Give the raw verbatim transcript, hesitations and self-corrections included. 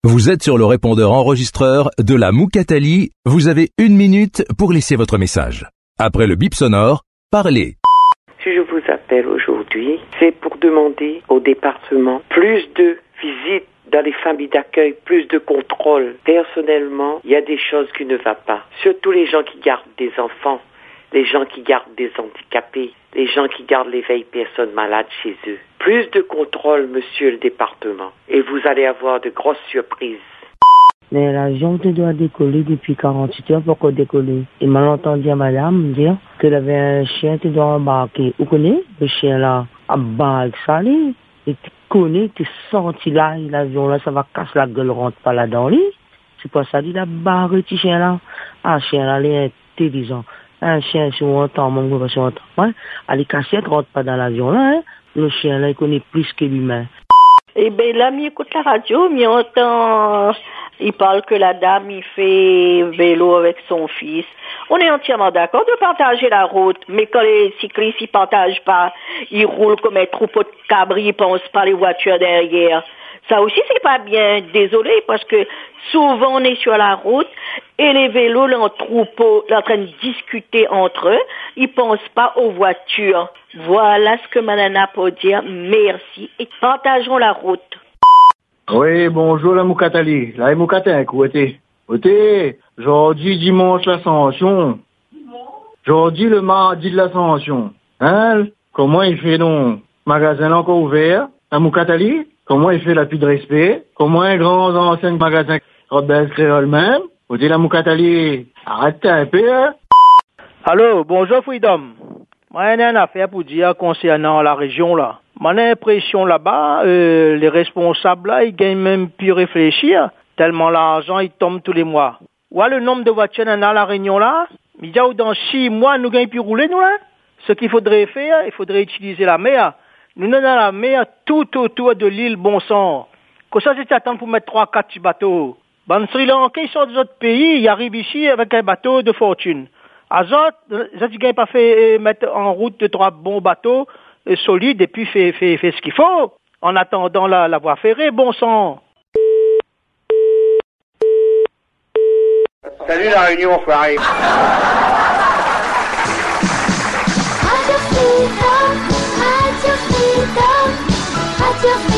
Vous êtes sur le répondeur enregistreur de la Moukatali. Vous avez une minute pour laisser votre message. Après le bip sonore, parlez. Si je vous appelle aujourd'hui, c'est pour demander au département plus de visites dans les familles d'accueil, plus de contrôle. Personnellement, il y a des choses qui ne vont pas. Surtout les gens qui gardent des enfants, les gens qui gardent des handicapés, les gens qui gardent les vieilles personnes malades chez eux. Plus de contrôle, monsieur le département, et vous allez avoir de grosses surprises. Mais l'avion doit décoller depuis quarante-huit heures pour qu'on décolle. Et m'a entendu à madame dire qu'elle avait un chien qui doit embarquer. Vous connaissez le chien là, à bas avec ça, et tu connais, tu senti là, l'avion là, ça va casser la gueule, rentre pas là-dedans, lui. C'est pas ça, il a barré ce chien là. Ah, chien là, il est intelligent. Un chien, si on entend, mon gars, si on entend, ouais. Ah, les cassettes rentrent pas dans l'avion là, hein. Le chien là, il connaît plus que l'humain. Eh ben là, il écoute la radio, il entend, il parle que la dame, il fait vélo avec son fils. On est entièrement d'accord de partager la route, mais quand les cyclistes, ils partagent pas, ils roulent comme un troupeau de cabris, ils pensent pas les voitures derrière. Ça aussi, c'est pas bien. Désolé, parce que souvent, on est sur la route et les vélos, là, en troupeau, là, en train de discuter entre eux. Ils pensent pas aux voitures. Voilà ce que Manana peut dire. Merci. Et partageons la route. Oui, bonjour la Moukatali. La Moukatali, écoutez. Écoutez, aujourd'hui, dimanche, l'Ascension. Aujourd'hui, le mardi de l'Ascension. Hein? Comment il fait donc? Magasin là encore ouvert? La Moukatali? Comment il fait la pluie de respect? Comment un grand ancien magasin Robert Créole même? Vous dites la Moukatali, arrêtez un peu, hein? Allô, bonjour Freedom. Moi, j'ai une affaire pour dire concernant la région là. Moi, j'ai l'impression là-bas, euh, les responsables là, ils gagnent même plus réfléchir, tellement l'argent, il tombe tous les mois. Ouais, le nombre de voitures dans la réunion là, il dit dans six mois, nous gagnons plus rouler, nous là. Ce qu'il faudrait faire, il faudrait utiliser la mer. Nous sommes dans la mer tout autour de l'île Bon Sang. Comme ça, c'est attendre pour mettre trois, quatre bateaux. Ben, Sri Lanka, ils sortent des autres pays, ils arrivent ici avec un bateau de fortune. Azot, ça, tu n'as pas fait mettre en route de trois bons bateaux euh, solides et puis fait, fait, fait ce qu'il faut. En attendant la, la voie ferrée, Bon Sang. Salut la Réunion, enfoiré. Radio Freedom, Radio Freedom, Radio Freedom.